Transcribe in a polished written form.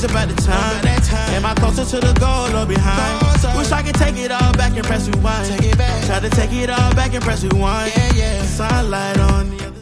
about the time. Am I closer to the goal or behind? Wish I could take it all back and press rewind. Try to take it all back and press rewind. Sunlight on the